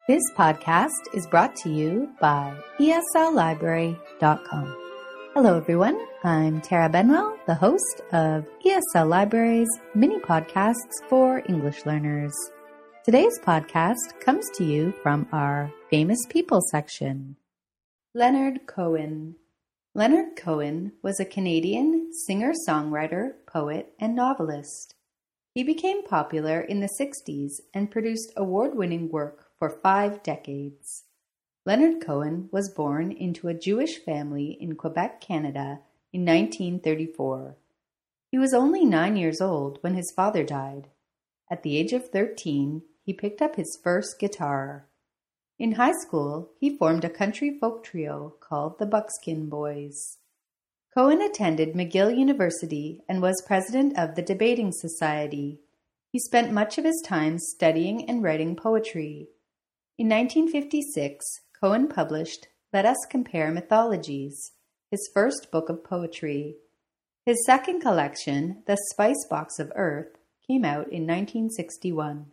This podcast is brought to you by ESLLibrary.com. Hello everyone, I'm Tara Benwell, the host of ESL Library's mini podcasts for English learners. Today's podcast comes to you from our Famous People section. Leonard Cohen. Leonard Cohen was a Canadian singer-songwriter, poet, and novelist. He became popular in the 60s and produced award-winning work for 5 decades. Leonard Cohen was born into a Jewish family in Quebec, Canada in 1934. He was only 9 years old when his father died. At the age of 13, he picked up his first guitar. In high school, he formed a country folk trio called the Buckskin Boys. Cohen attended McGill University and was president of the Debating Society. He spent much of his time studying and writing poetry. In 1956, Cohen published Let Us Compare Mythologies, his first book of poetry. His second collection, The Spice Box of Earth, came out in 1961.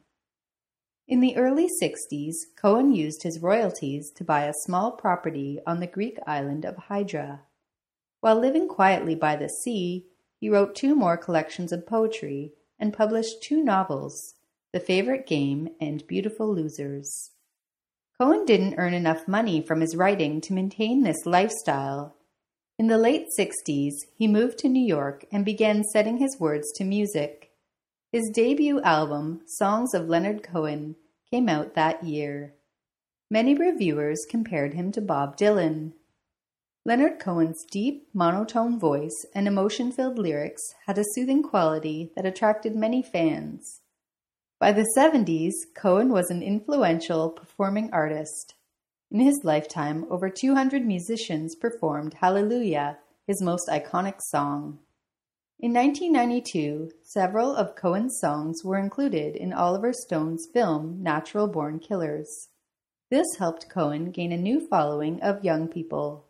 In the early 60s, Cohen used his royalties to buy a small property on the Greek island of Hydra. While living quietly by the sea, he wrote 2 more collections of poetry and published 2 novels, The Favorite Game and Beautiful Losers. Cohen didn't earn enough money from his writing to maintain this lifestyle. In the late 60s, he moved to New York and began setting his words to music. His debut album, Songs of Leonard Cohen, came out that year. Many reviewers compared him to Bob Dylan. Leonard Cohen's deep, monotone voice and emotion-filled lyrics had a soothing quality that attracted many fans. By the 70s, Cohen was an influential performing artist. In his lifetime, over 200 musicians performed Hallelujah, his most iconic song. In 1992, several of Cohen's songs were included in Oliver Stone's film Natural Born Killers. This helped Cohen gain a new following of young people.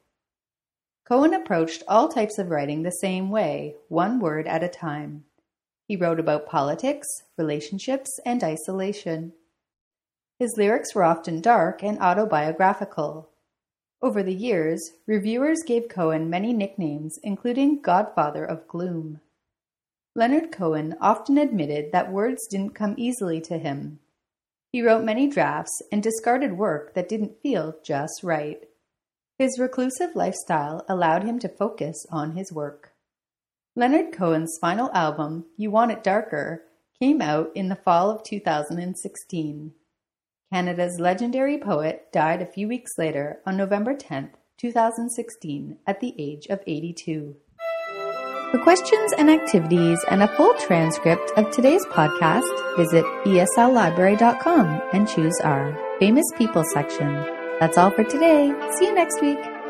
Cohen approached all types of writing the same way, one word at a time. He wrote about politics, relationships, and isolation. His lyrics were often dark and autobiographical. Over the years, reviewers gave Cohen many nicknames, including Godfather of Gloom. Leonard Cohen often admitted that words didn't come easily to him. He wrote many drafts and discarded work that didn't feel just right. His reclusive lifestyle allowed him to focus on his work. Leonard Cohen's final album, You Want It Darker, came out in the fall of 2016. Canada's legendary poet died a few weeks later on November 10, 2016, at the age of 82. For questions and activities and a full transcript of today's podcast, visit ESLLibrary.com and choose our Famous People section. That's all for today. See you next week.